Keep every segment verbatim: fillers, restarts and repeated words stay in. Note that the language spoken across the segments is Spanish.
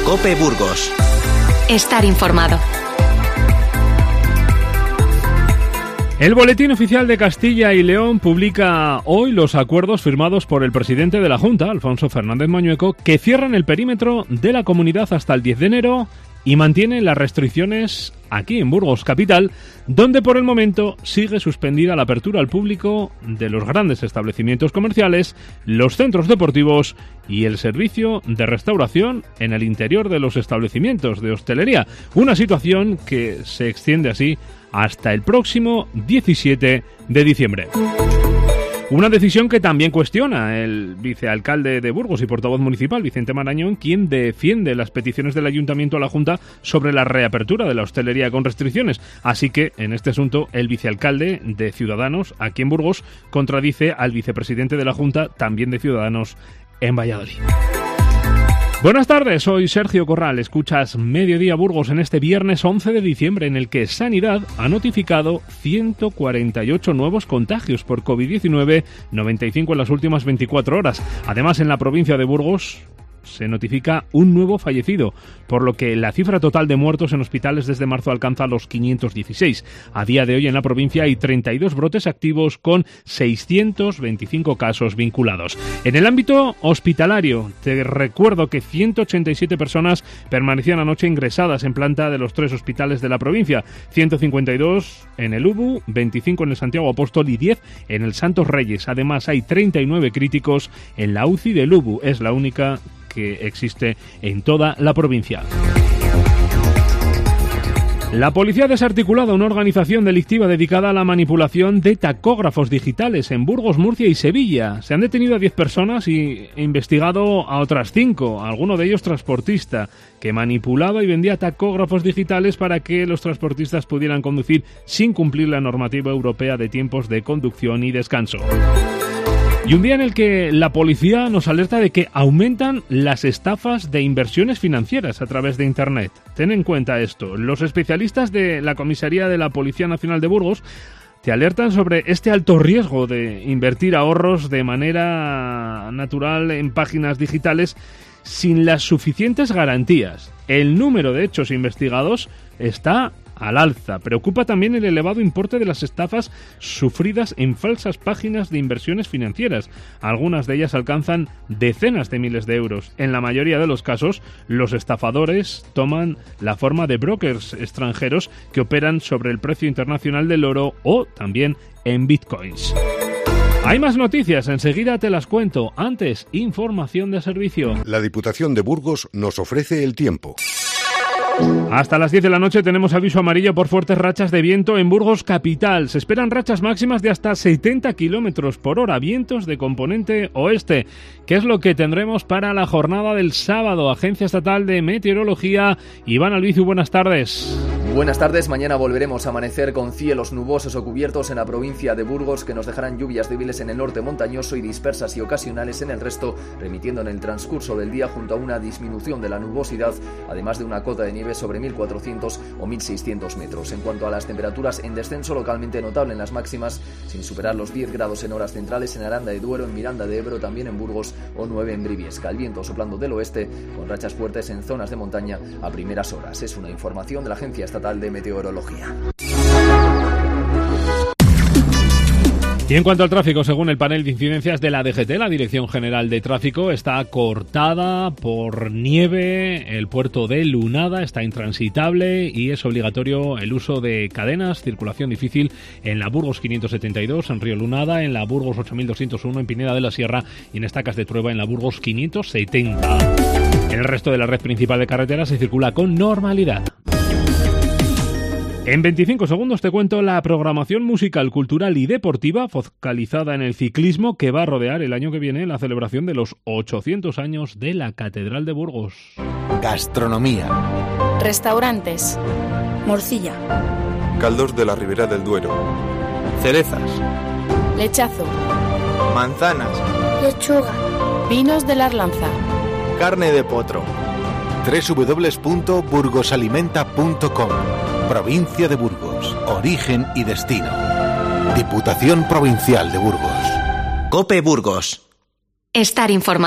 COPE Burgos. Estar informado. El Boletín Oficial de Castilla y León publica hoy los acuerdos firmados por el presidente de la Junta, Alfonso Fernández Mañueco, que cierran el perímetro de la comunidad hasta el diez de enero y mantienen las restricciones aquí en Burgos capital, donde por el momento sigue suspendida la apertura al público de los grandes establecimientos comerciales, los centros deportivos y el servicio de restauración en el interior de los establecimientos de hostelería. Una situación que se extiende así hasta el próximo diecisiete de diciembre. Una decisión que también cuestiona el vicealcalde de Burgos y portavoz municipal, Vicente Marañón, quien defiende las peticiones del Ayuntamiento a la Junta sobre la reapertura de la hostelería con restricciones. Así que, en este asunto, el vicealcalde de Ciudadanos, aquí en Burgos, contradice al vicepresidente de la Junta, también de Ciudadanos, en Valladolid. Buenas tardes, soy Sergio Corral. Escuchas Mediodía Burgos en este viernes once de diciembre, en el que Sanidad ha notificado ciento cuarenta y ocho nuevos contagios por covid diecinueve, noventa y cinco en las últimas veinticuatro horas. Además, en la provincia de Burgos se notifica un nuevo fallecido, por lo que la cifra total de muertos en hospitales desde marzo alcanza los quinientos dieciséis. A día de hoy en la provincia hay treinta y dos brotes activos con seiscientos veinticinco casos vinculados. En el ámbito hospitalario, te recuerdo que ciento ochenta y siete personas permanecían anoche ingresadas en planta de los tres hospitales de la provincia, ciento cincuenta y dos en el Ubu, veinticinco en el Santiago Apóstol y diez en el Santos Reyes. Además hay treinta y nueve críticos en la U C I del Ubu, es la única que existe en toda la provincia. La policía ha desarticulado una organización delictiva dedicada a la manipulación de tacógrafos digitales en Burgos, Murcia y Sevilla. Se han detenido a diez personas y investigado a otras cinco, alguno de ellos transportista, que manipulaba y vendía tacógrafos digitales para que los transportistas pudieran conducir sin cumplir la normativa europea de tiempos de conducción y descanso. Y un día en el que la policía nos alerta de que aumentan las estafas de inversiones financieras a través de Internet. Ten en cuenta esto. Los especialistas de la Comisaría de la Policía Nacional de Burgos te alertan sobre este alto riesgo de invertir ahorros de manera natural en páginas digitales sin las suficientes garantías. El número de hechos investigados está al alza. Preocupa también el elevado importe de las estafas sufridas en falsas páginas de inversiones financieras. Algunas de ellas alcanzan decenas de miles de euros. En la mayoría de los casos, los estafadores toman la forma de brokers extranjeros que operan sobre el precio internacional del oro o también en bitcoins. Hay más noticias, enseguida te las cuento. Antes, información de servicio. La Diputación de Burgos nos ofrece el tiempo. Hasta las diez de la noche tenemos aviso amarillo por fuertes rachas de viento en Burgos capital. Se esperan rachas máximas de hasta setenta kilómetros por hora, vientos de componente oeste. ¿Qué es lo que tendremos para la jornada del sábado? Agencia Estatal de Meteorología, Iván Albizu, buenas tardes. Buenas tardes, mañana volveremos a amanecer con cielos nubosos o cubiertos en la provincia de Burgos que nos dejarán lluvias débiles en el norte montañoso y dispersas y ocasionales en el resto, remitiendo en el transcurso del día junto a una disminución de la nubosidad, además de una cota de nieve sobre mil cuatrocientos o mil seiscientos metros. En cuanto a las temperaturas, en descenso localmente notable en las máximas, sin superar los diez grados en horas centrales en Aranda de Duero, en Miranda de Ebro, también en Burgos o nueve en Briviesca. El viento soplando del oeste con rachas fuertes en zonas de montaña a primeras horas. Es una información de la Agencia Estatal de Meteorología. Y en cuanto al tráfico, según el panel de incidencias de la D G T, la Dirección General de Tráfico, está cortada por nieve, el puerto de Lunada está intransitable y es obligatorio el uso de cadenas, circulación difícil en la Burgos quinientos setenta y dos, en Río Lunada, en la Burgos ocho mil doscientos uno, en Pineda de la Sierra y en Estacas de Trueba, en la Burgos quinientos setenta. En el resto de la red principal de carreteras se circula con normalidad. En veinticinco segundos te cuento la programación musical, cultural y deportiva focalizada en el ciclismo que va a rodear el año que viene la celebración de los ochocientos años de la Catedral de Burgos. Gastronomía. Restaurantes. Morcilla. Caldos de la Ribera del Duero. Cerezas. Lechazo. Manzanas. Lechuga. Vinos de la Arlanza. Carne de potro. doble u doble u doble u punto burgosalimenta punto com. Provincia de Burgos. Origen y destino. Diputación Provincial de Burgos. COPE Burgos. Estar informado.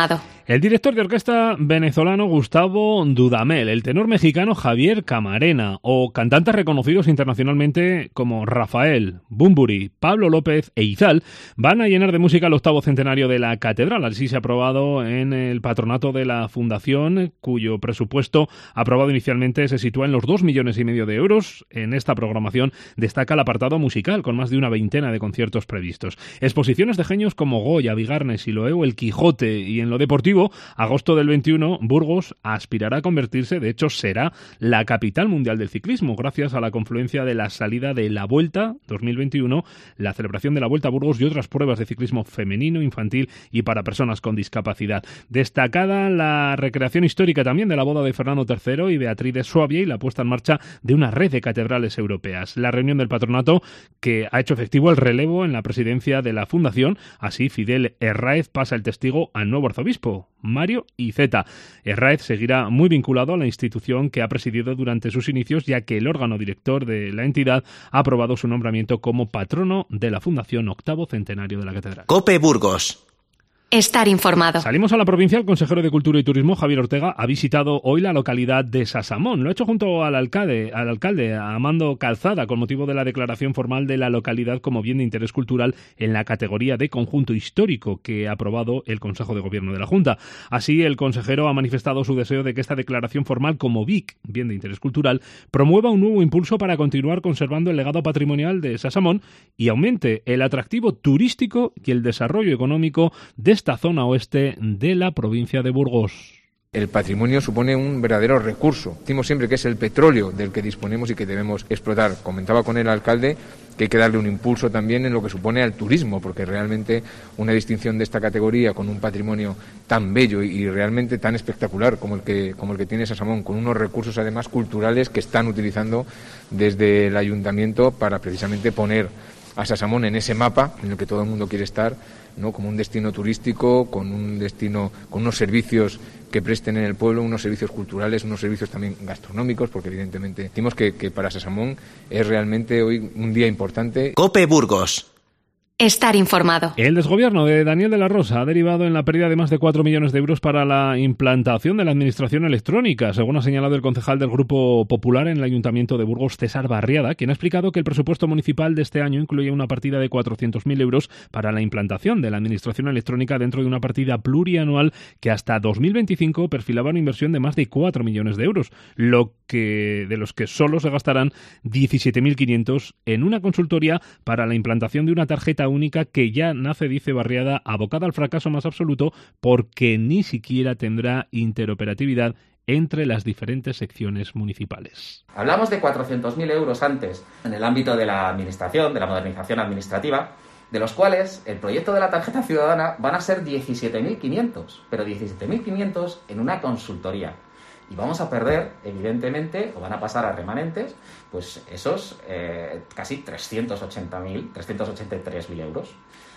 El director de orquesta venezolano Gustavo Dudamel, el tenor mexicano Javier Camarena o cantantes reconocidos internacionalmente como Rafael, Bunbury, Pablo López e Izal van a llenar de música el octavo centenario de la catedral. Así se ha aprobado en el patronato de la fundación, cuyo presupuesto aprobado inicialmente se sitúa en los dos millones y medio de euros. En esta programación destaca el apartado musical, con más de una veintena de conciertos previstos. Exposiciones de genios como Goya, Vigarne, Siloé o El Quijote. Y en lo deportivo, agosto del veintiuno, Burgos aspirará a convertirse, de hecho será, la capital mundial del ciclismo, gracias a la confluencia de la salida de la Vuelta dos mil veintiuno, la celebración de la Vuelta a Burgos y otras pruebas de ciclismo femenino, infantil y para personas con discapacidad. Destacada la recreación histórica también de la boda de Fernando tercero y Beatriz de Suabia y la puesta en marcha de una red de catedrales europeas. La reunión del patronato que ha hecho efectivo el relevo en la presidencia de la fundación. Así, Fidel Herráez pasa el testigo al nuevo arzobispo, Mario Iceta. Herráez seguirá muy vinculado a la institución que ha presidido durante sus inicios, ya que el órgano director de la entidad ha aprobado su nombramiento como patrono de la Fundación Octavo Centenario de la Catedral. COPE Burgos. Estar informado. Salimos a la provincia. El consejero de Cultura y Turismo, Javier Ortega, ha visitado hoy la localidad de Sasamón. Lo ha hecho junto al alcalde, al alcalde Amando Calzada, con motivo de la declaración formal de la localidad como bien de interés cultural en la categoría de conjunto histórico que ha aprobado el Consejo de Gobierno de la Junta. Así, el consejero ha manifestado su deseo de que esta declaración formal como B I C, bien de interés cultural, promueva un nuevo impulso para continuar conservando el legado patrimonial de Sasamón y aumente el atractivo turístico y el desarrollo económico de esta zona oeste de la provincia de Burgos. El patrimonio supone un verdadero recurso. Decimos siempre que es el petróleo del que disponemos y que debemos explotar. Comentaba con el alcalde que hay que darle un impulso también en lo que supone al turismo, porque realmente una distinción de esta categoría con un patrimonio tan bello y realmente tan espectacular como el que, como el que tiene Sasamón, con unos recursos además culturales que están utilizando desde el ayuntamiento para precisamente poner a Sasamón en ese mapa en el que todo el mundo quiere estar, ¿no? Como un destino turístico, con un destino, con unos servicios que presten en el pueblo, unos servicios culturales, unos servicios también gastronómicos, porque evidentemente decimos que, que para Sasamón es realmente hoy un día importante. COPE Burgos. Estar informado. El desgobierno de Daniel de la Rosa ha derivado en la pérdida de más de cuatro millones de euros para la implantación de la administración electrónica, según ha señalado el concejal del Grupo Popular en el Ayuntamiento de Burgos, César Barriada, quien ha explicado que el presupuesto municipal de este año incluye una partida de cuatrocientos mil euros para la implantación de la administración electrónica dentro de una partida plurianual que hasta dos mil veinticinco perfilaba una inversión de más de cuatro millones de euros, lo que de los que solo se gastarán diecisiete mil quinientos en una consultoría para la implantación de una tarjeta única que ya nace, dice Barriada, abocada al fracaso más absoluto porque ni siquiera tendrá interoperatividad entre las diferentes secciones municipales. Hablamos de cuatrocientos mil euros antes en el ámbito de la administración, de la modernización administrativa, de los cuales el proyecto de la tarjeta ciudadana van a ser diecisiete mil quinientos, pero diecisiete mil quinientos en una consultoría. Y vamos a perder, evidentemente, o van a pasar a remanentes, pues esos eh, casi trescientos ochenta mil, trescientos ochenta y tres mil euros.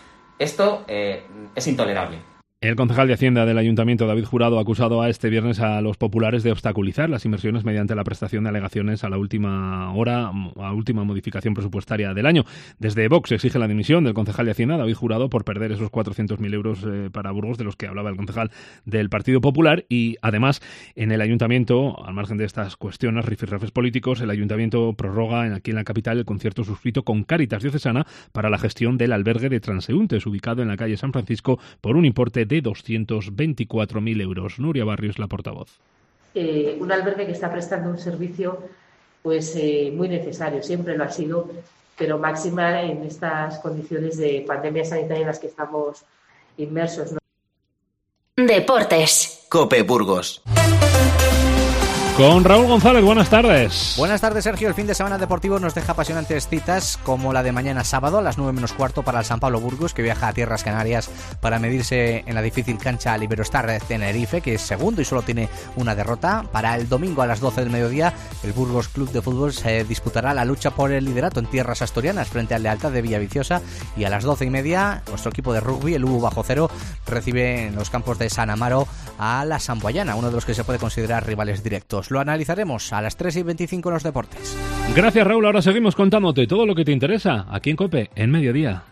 Esto eh, es intolerable. El concejal de Hacienda del Ayuntamiento, David Jurado, ha acusado a este viernes a los populares de obstaculizar las inversiones mediante la prestación de alegaciones a la última hora, a última modificación presupuestaria del año. Desde Vox exige la dimisión del concejal de Hacienda, David Jurado, por perder esos cuatrocientos mil euros eh, para Burgos, de los que hablaba el concejal del Partido Popular. Y además, en el Ayuntamiento, al margen de estas cuestiones, rifirrafes políticos, el Ayuntamiento prorroga aquí en la capital el concierto suscrito con Cáritas Diocesana para la gestión del albergue de transeúntes, ubicado en la calle San Francisco, por un importe de de doscientos veinticuatro mil euros. Nuria Barrios, la portavoz. Eh, un albergue que está prestando un servicio pues eh, muy necesario, siempre lo ha sido, pero máxima en estas condiciones de pandemia sanitaria en las que estamos inmersos, ¿no? Deportes. COPE Burgos. Con Raúl González, buenas tardes. Buenas tardes, Sergio. El fin de semana deportivo nos deja apasionantes citas, como la de mañana sábado a las nueve menos cuarto para el San Pablo Burgos, que viaja a Tierras Canarias para medirse en la difícil cancha al Iberostar de Tenerife, que es segundo y solo tiene una derrota. Para el domingo a las doce del mediodía, el Burgos Club de Fútbol se disputará la lucha por el liderato en tierras asturianas frente al Lealtad de Villaviciosa, y a las doce y media, nuestro equipo de rugby, el U Bajo Cero, recibe en los campos de San Amaro a la Samboyana, uno de los que se puede considerar rivales directos. Lo analizaremos a las tres y veinticinco en los deportes. Gracias, Raúl. Ahora seguimos contándote todo lo que te interesa aquí en COPE en Mediodía.